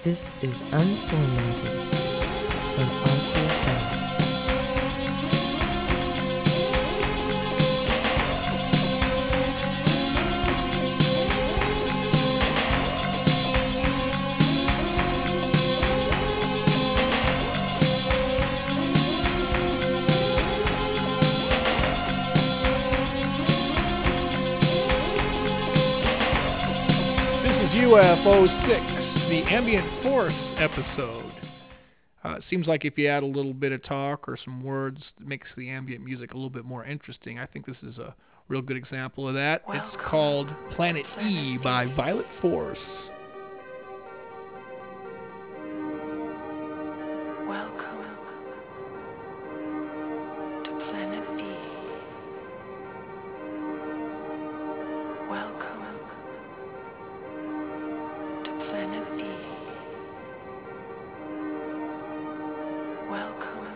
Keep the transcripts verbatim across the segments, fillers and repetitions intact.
This is Unformatted on R C F M. U F O six, the Ambient Force episode. Uh, it seems like if you add a little bit of talk or some words, it makes the ambient music a little bit more interesting. I think this is a real good example of that. Welcome. It's called Planet, Planet E by Violet Force. Welcome to Planet E. Welcome. Planet E. Welcome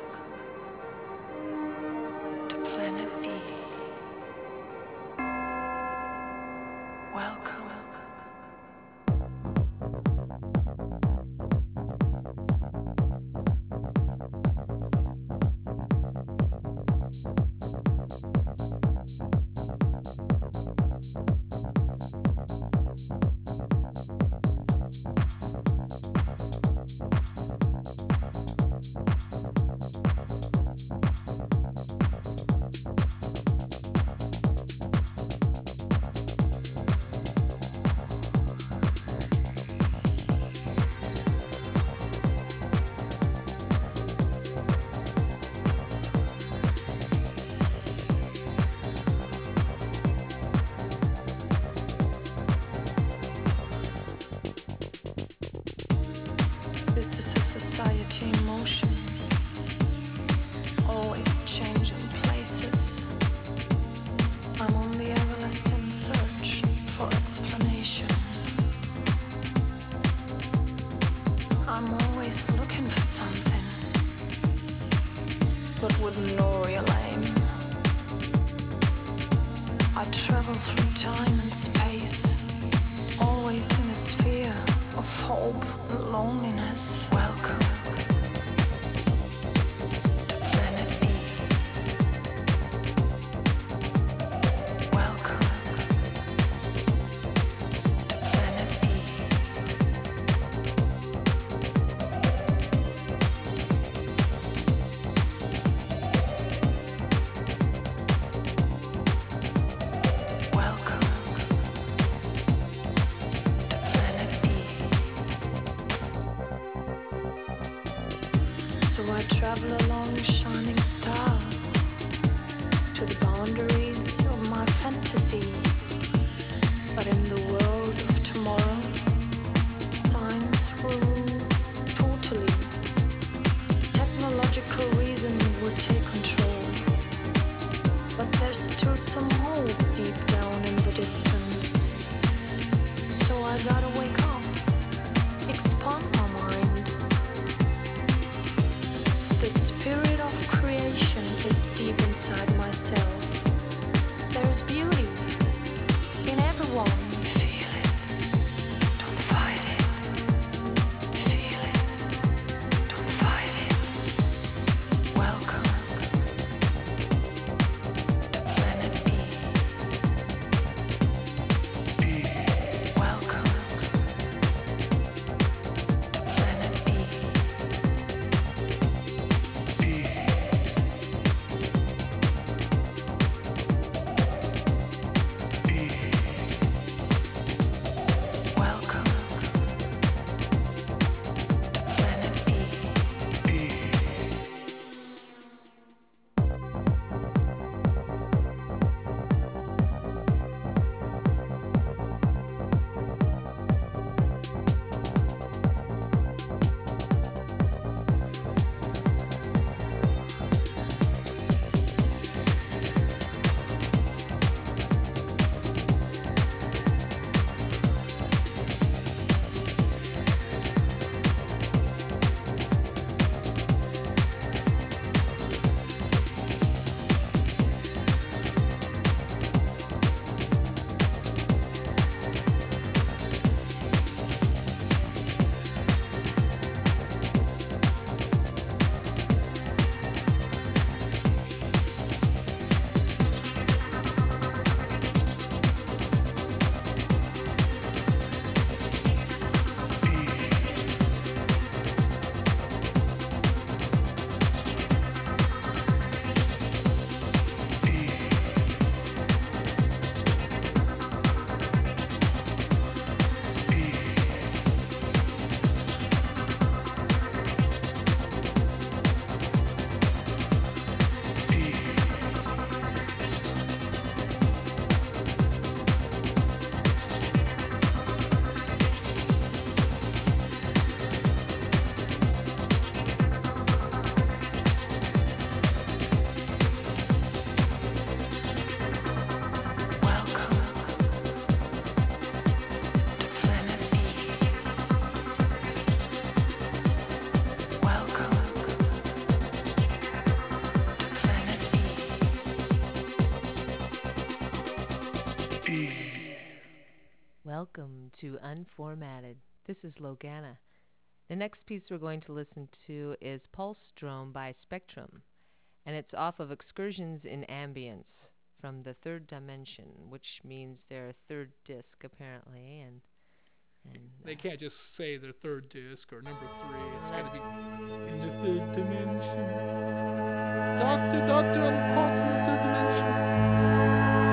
to Planet E. Welcome. This is a society in motion, always changing places. I'm on the everlasting search for explanation. I'm always looking for something, but with no real aim. I travel through time and space, always in a sphere of hope and loneliness. Welcome to Planet E. Welcome to Planet E. Welcome to Planet E. So I travel along shining stars to the boundaries of my fantasy. But in the world of tomorrow, science rules totally. Technological reason will take control. But there's still some hope deep down in the distance. So I gotta wake up, expand my mind. The spirit of welcome to Unformatted. This is Logana. The next piece we're going to listen to is Pulse Drone by Spectrum, and it's off of Excursions in Ambience from the Third Dimension, which means their third disc apparently, and and They uh, can't just say their third disc or number three. It's got to be in the third dimension. Doctor, doctor, I'm caught in the third dimension.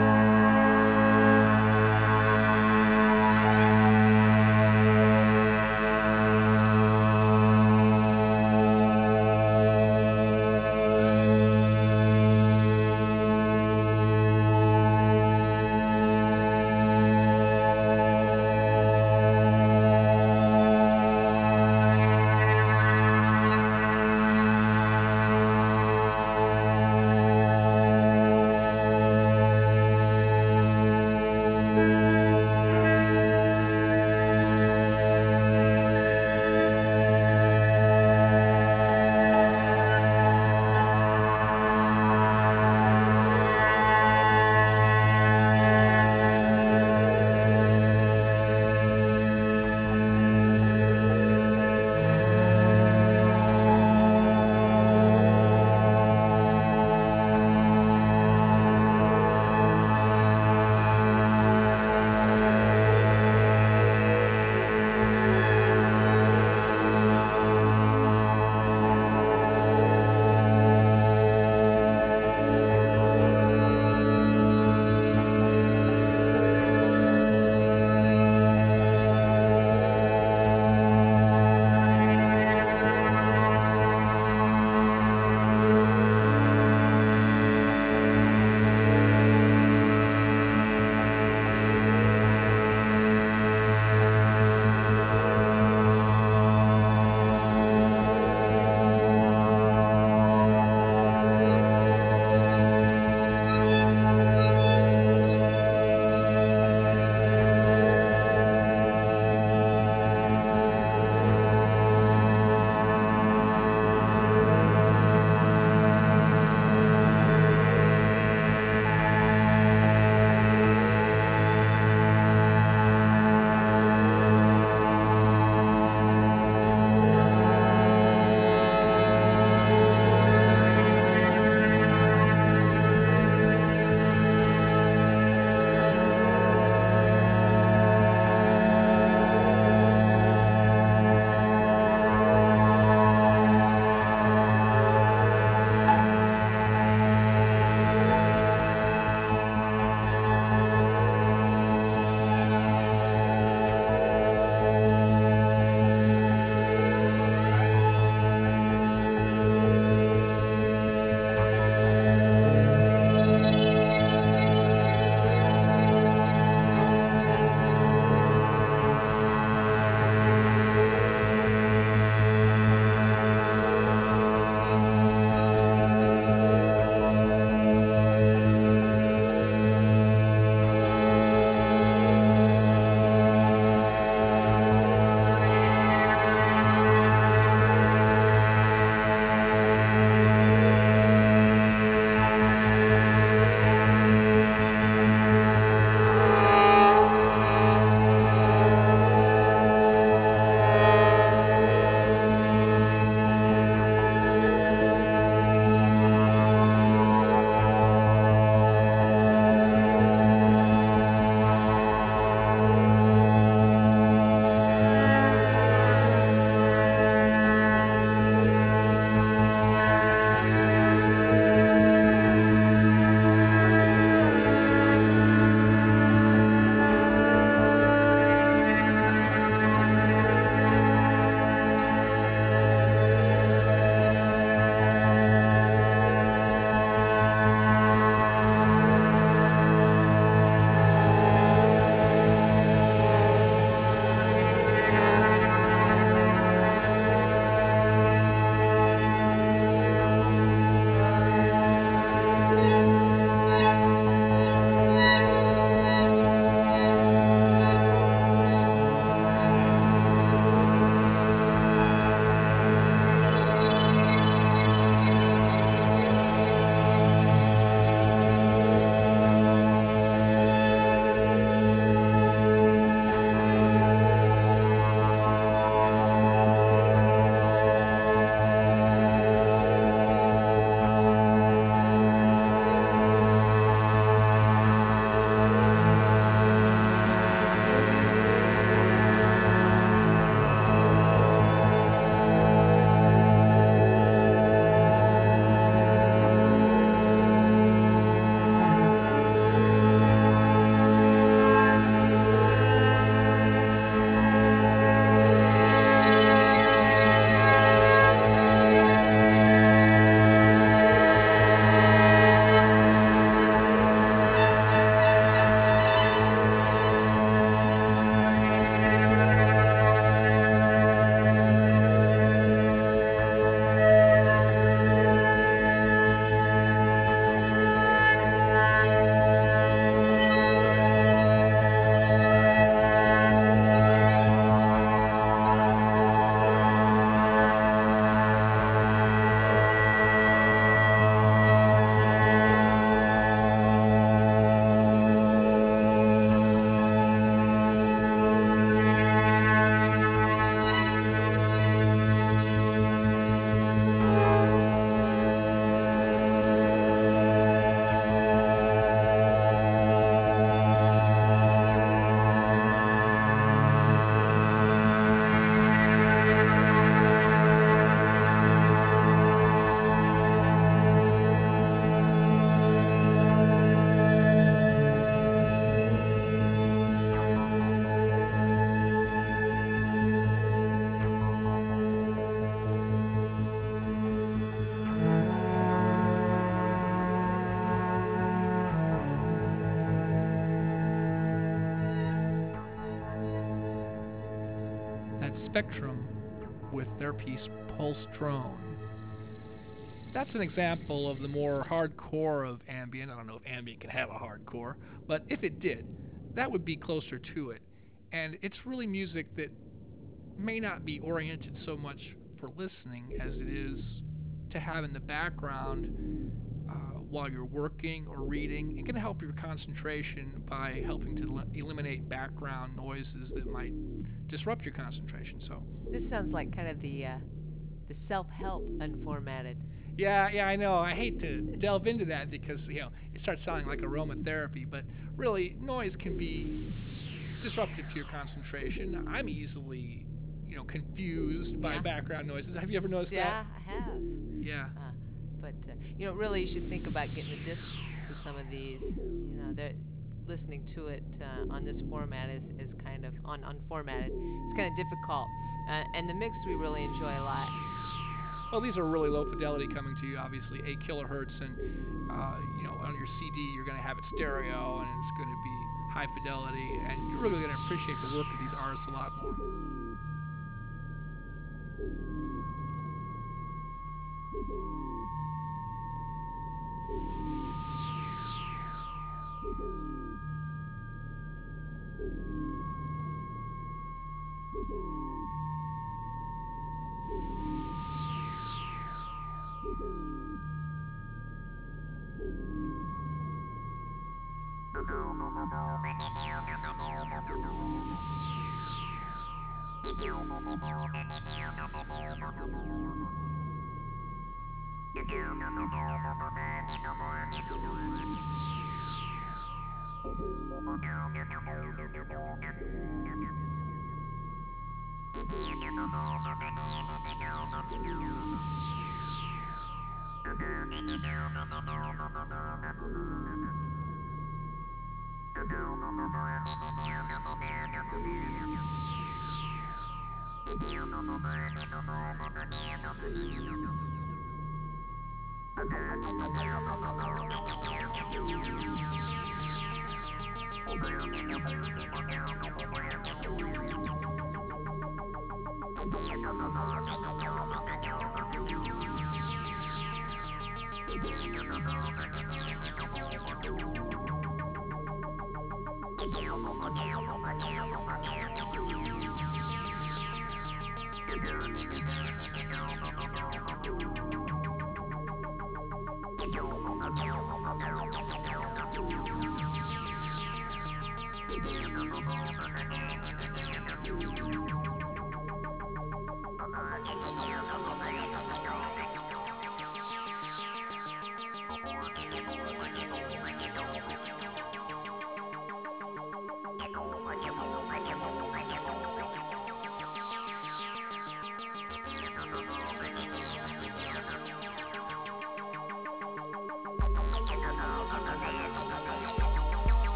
Spectrum with their piece Pulse Drone. That's an example of the more hardcore of ambient. I don't know if ambient can have a hardcore, but if it did, that would be closer to it. And it's really music that may not be oriented so much for listening as it is to have in the background uh, while you're working or reading. It can help your concentration by helping to l- eliminate background noises that might disrupt your concentration. So This sounds like kind of the uh, the self-help unformatted. yeah, yeah, I know. I hate to delve into that because you know it starts sounding like aromatherapy, but really noise can be disruptive to your concentration. I'm easily, you know, confused by Yeah. background noises. Have you ever noticed Yeah, I have. that? Yeah. Uh, but uh, you know, really, you should think about getting the discs for some of these. You know, they're listening to it uh, on this format is, is kind of on unformatted. It's kind of difficult, uh, and the mix we really enjoy a lot. Well, these are really low fidelity coming to you, obviously eight kilohertz, and uh, you know, on your C D you're going to have it stereo, and it's going to be high fidelity, and you're really going to appreciate the work of these artists a lot more.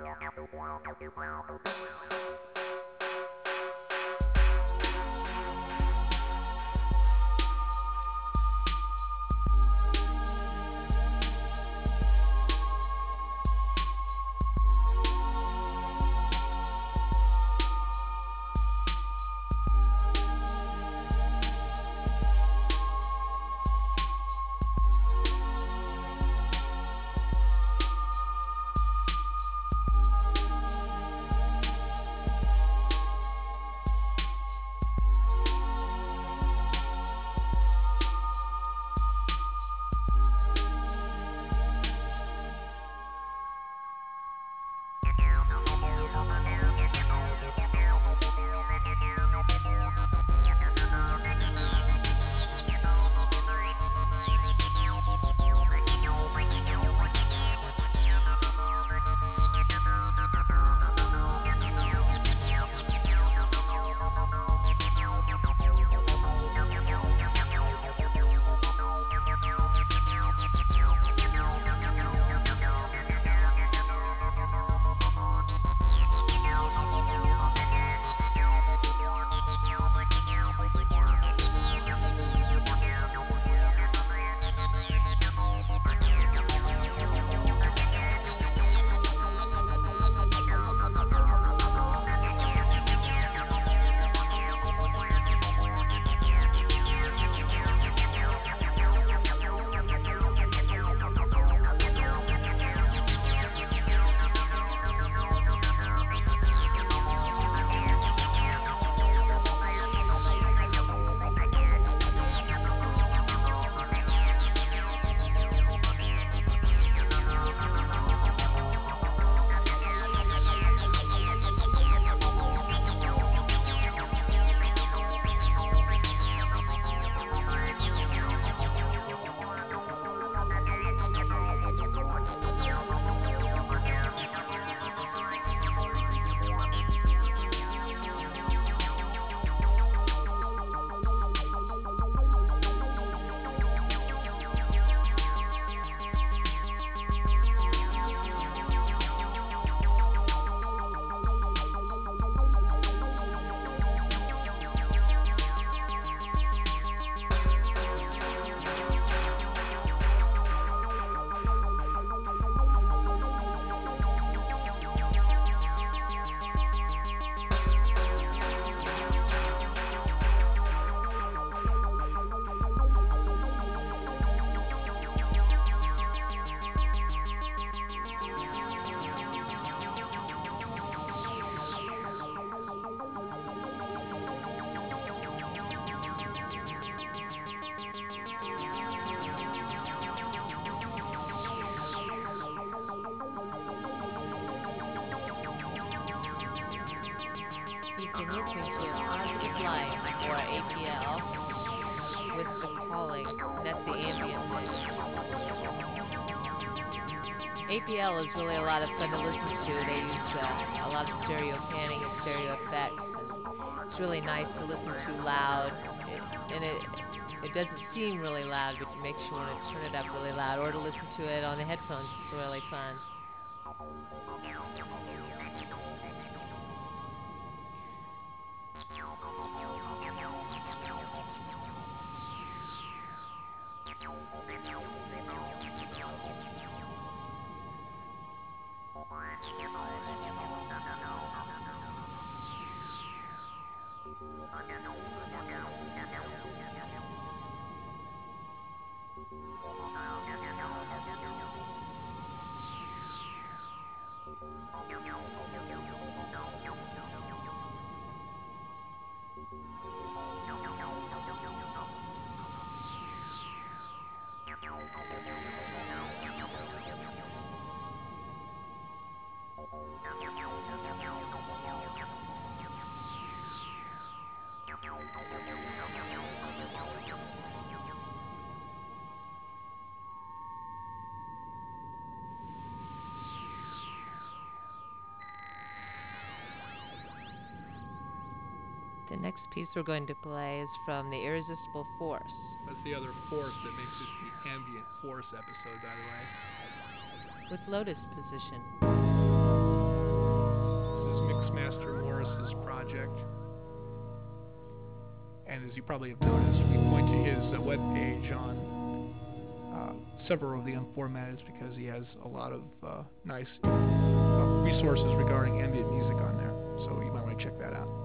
Been listening to Positive Life, or A P L, with The Calling, and that's the ambient mix. A P L is really a lot of fun to listen to. They use uh, a lot of stereo panning and stereo effects, and it's really nice to listen to loud. It, and it it doesn't seem really loud, but it makes you want to turn it up really loud, or to listen to it on the headphones. It's really fun. The next piece we're going to play is from The Irresistible Force. That's the other force that makes this the ambient force episode, by the way. With Lotus Position. as you probably have noticed, we point to his uh, webpage on uh, several of the Unformatteds because he has a lot of uh, nice uh, resources regarding ambient music on there. So you might want to check that out.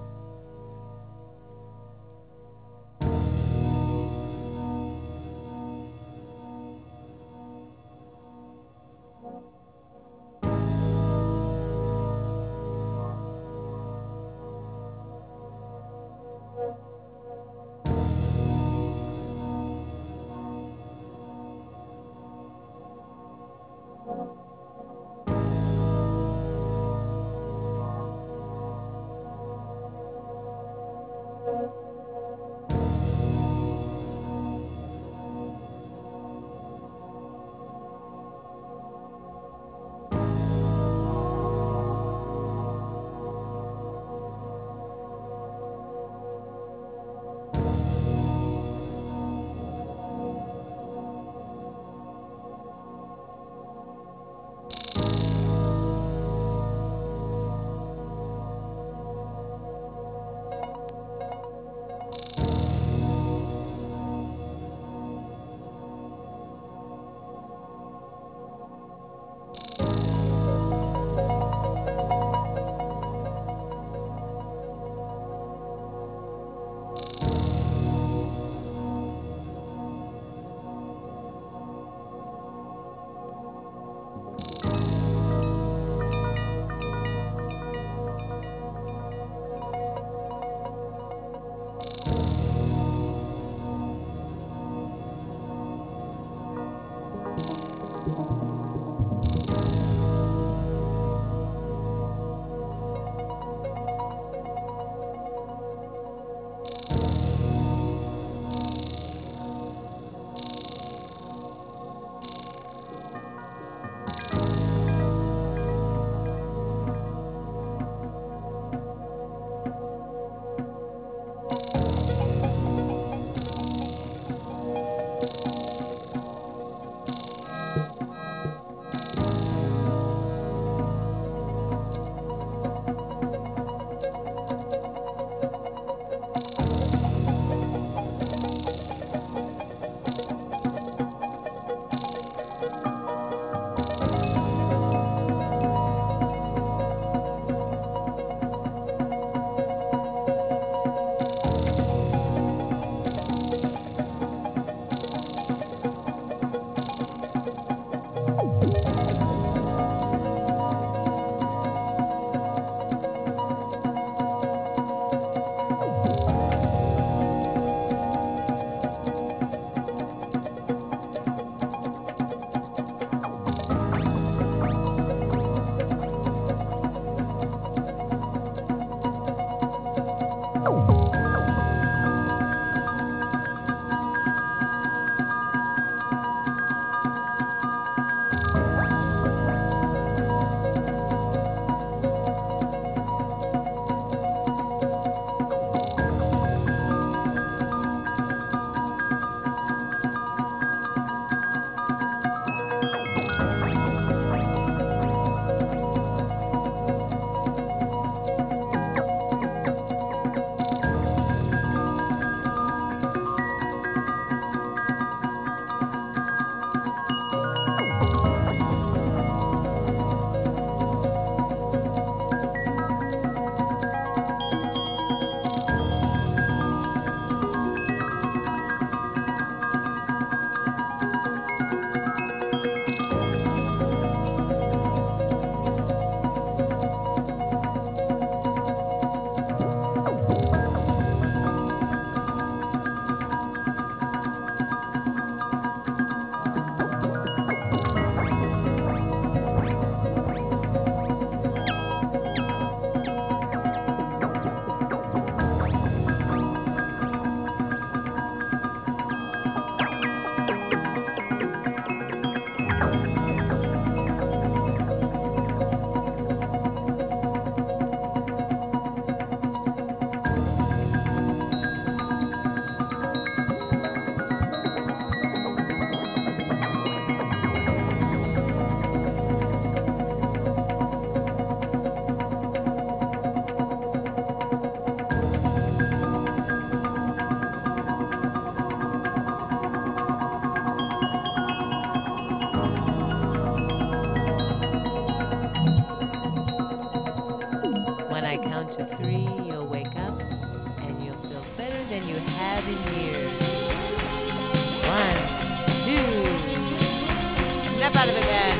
count to three, you'll wake up and you'll feel better than you have in years. One, two. Snap out of it then.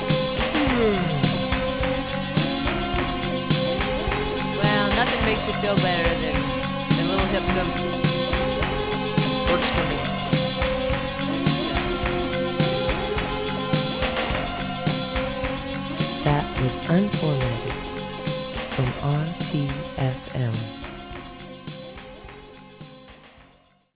Well, nothing makes you feel better than, than little hypnosis. Works for me. That was Unformatted